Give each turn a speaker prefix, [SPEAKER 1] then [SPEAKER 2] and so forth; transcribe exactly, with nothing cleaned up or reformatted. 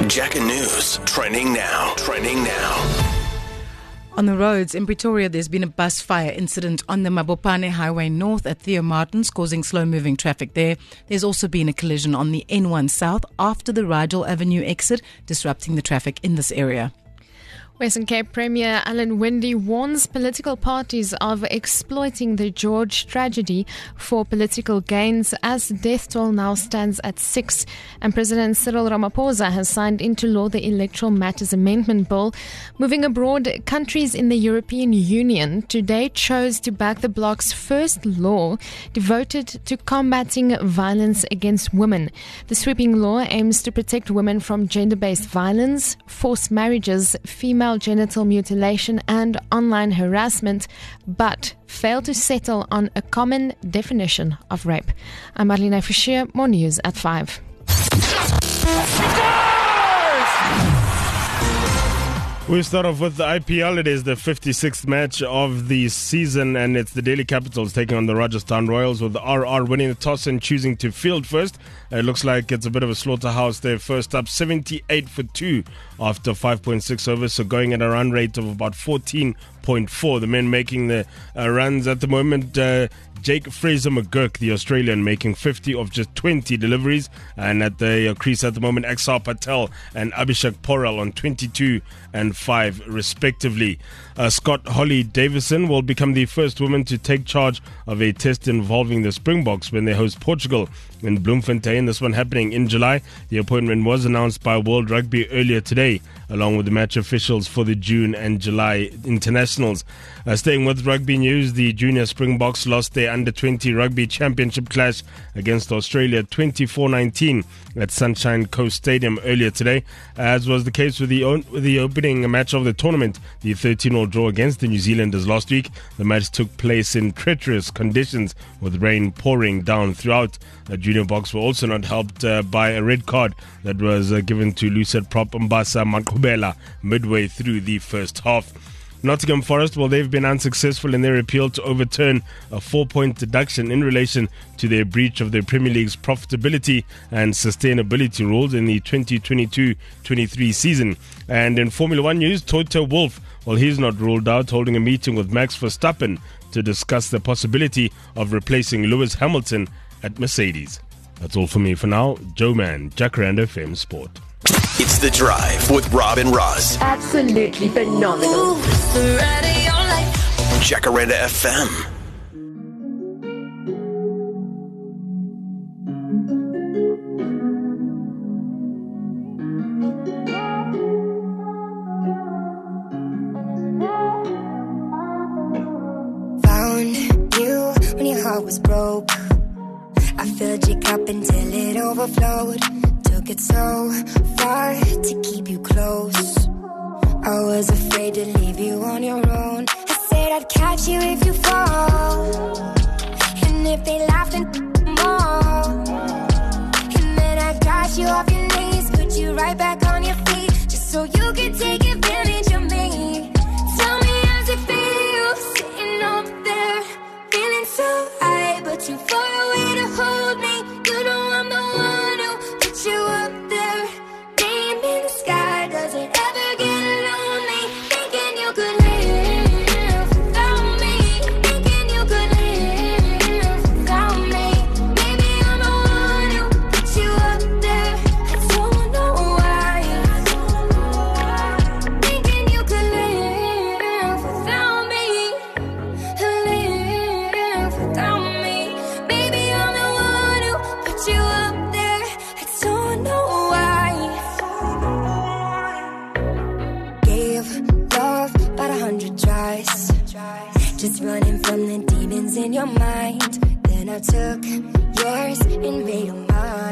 [SPEAKER 1] Jacka News. Trending now. Trending now.
[SPEAKER 2] On the roads in Pretoria, there's been a bus fire incident on the Mabopane Highway North at Theo Martins, causing slow-moving traffic there. There's also been a collision on the N one South after the Rigel Avenue exit, disrupting the traffic in this area.
[SPEAKER 3] Western Cape Premier Alan Winde warns political parties of exploiting the George tragedy for political gains as death toll now stands at six. And President Cyril Ramaphosa has signed into law the Electoral Matters Amendment Bill. Moving abroad, countries in the European Union today chose to back the bloc's first law devoted to combating violence against women. The sweeping law aims to protect women from gender-based violence, forced marriages, female genital mutilation and online harassment, but failed to settle on a common definition of rape. I'm Marlene Fischer, more news at five.
[SPEAKER 4] We start off with the I P L. It is the fifty-sixth match of the season, and it's the Delhi Capitals taking on the Rajasthan Royals, with the R R winning the toss and choosing to field first. It looks like it's a bit of a slaughterhouse there. First up, seventy-eight for two after five point six overs, so going at a run rate of about fourteen point four. The men making the uh, runs at the moment. Uh, Jake Fraser McGurk, the Australian, making fifty of just twenty deliveries. And at the uh, crease at the moment, Axar Patel and Abhishek Porel on twenty-two and five respectively. Uh, Scott Holly Davison will become the first woman to take charge of a test involving the Springboks when they host Portugal in Bloemfontein. This one happening in July. The appointment was announced by World Rugby earlier today, along with the match officials for the June and July internationals. Uh, staying with rugby news, the junior Springboks lost their under twenty rugby championship clash against Australia twenty-four nineteen at Sunshine Coast Stadium earlier today. As was the case with the, o- with the opening match of the tournament, the thirteen-all draw against the New Zealanders last week. The match took place in treacherous conditions with rain pouring down throughout. The junior Boks were also not helped uh, by a red card that was uh, given to Lucid prop Mbasa Maqubela midway through the first half. Nottingham Forest, well, they've been unsuccessful in their appeal to overturn a four-point deduction in relation to their breach of the Premier League's profitability and sustainability rules in the twenty twenty-two twenty-three season. And in Formula One news, Toto Wolff, well, he's not ruled out, holding a meeting with Max Verstappen to discuss the possibility of replacing Lewis Hamilton at Mercedes. That's all for me for now. Joe Man, Jacaranda F M Sport.
[SPEAKER 1] It's The Drive with Rob and Roz.
[SPEAKER 5] Absolutely phenomenal.
[SPEAKER 6] Ooh, the radio life.
[SPEAKER 1] Jacaranda F M.
[SPEAKER 7] Found you when your heart was broke. I filled your cup until it overflowed. Took it so far to keep you close. I was afraid to leave you on your own. I said I'd catch you if you fall, and if they laughed and more. And then I got you off your knees, put you right back on your feet, just so you could take advantage of me. Tell me how's it feel, sitting up there, feeling so high, but too far away to hold me. You know I'm the one who put you up there, name in the sky. Does it ever get lonely, thinking you could live without me, thinking you could live without me? Maybe I'm the one who put you up there, I don't know why, thinking you could live without me, live without me. Maybe I'm the one who put you up there, I don't know why. Gave love about a hundred tries, just running from the demons in your mind. Then I took yours and made them mine.